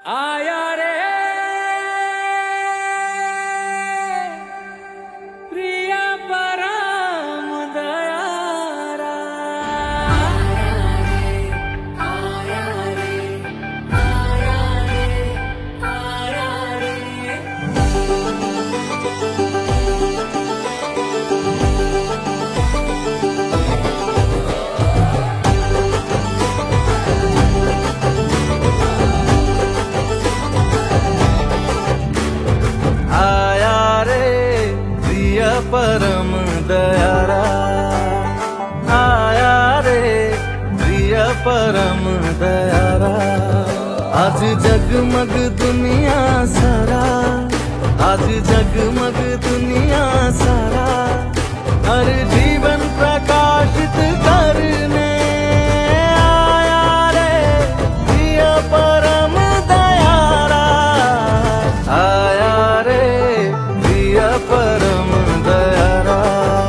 आया रे प्रिया परम दयारा। आया रे, आया रे, आया रे, आया परम दयारा। आया रे प्रिय परम दयारा। आज जगमग दुनिया सारा, आज जगमग दुनिया सारा, हर जीवन प्रकाशित करने आया रे प्रिय परम दयारा। आया रे प्रिय परम दयारा।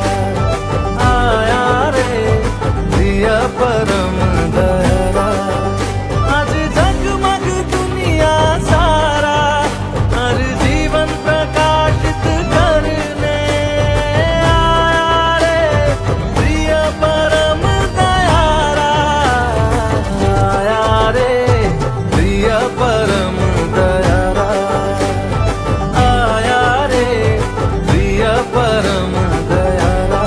आया रे प्रिय परम दयारा। आज जगमग दुनिया सारा, हर जीवन प्रकाशित करने आया रे प्रिय परम दयारा। आया रे प्रिय परम दयारा। आया रे प्रिय परम दयारा।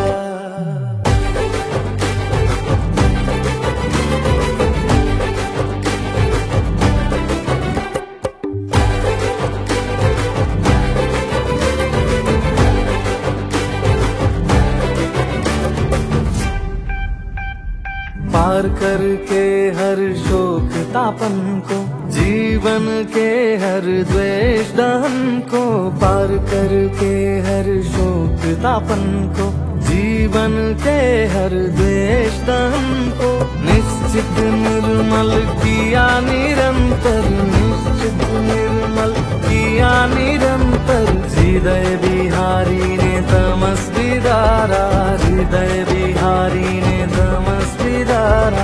पार करके हर शोक तापन को, जीवन के हर द्वेष दहन को, पार करके हर शोक तापन को, जीवन के हर द्वेष दहन को, निश्चित निर्मल किया निरंतर, निश्चित निर्मल किया निरंतर। हृदय बिहारी ने तमस बिदारा, हृदय बिहारी ने तमस बिदारा।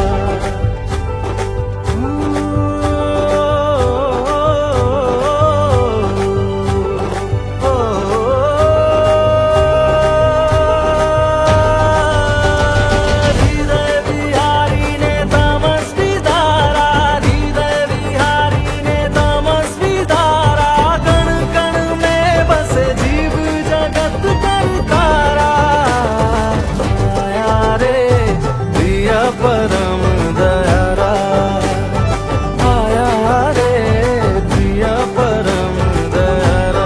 परम दयारा। आया रे प्रिय परम दयारा।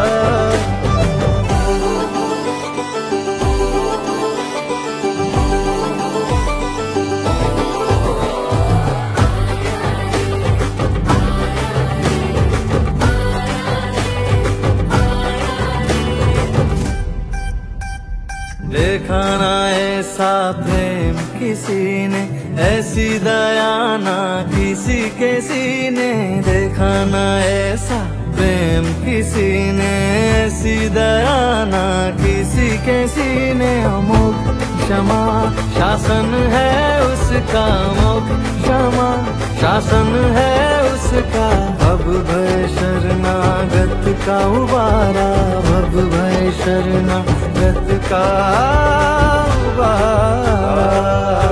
देखा ना ऐसा प्रेम किसी ने, ऐसी दया ना किसी के सीने। देखा ना ऐसा प्रेम किसी ने, ऐसी दया ना किसी के सीने। अमोघ क्षमा शासन है उसका, अमोघ क्षमा शासन है उसका। भव भय शरणागत का उबारा, भव भय शरणागत का उबारा।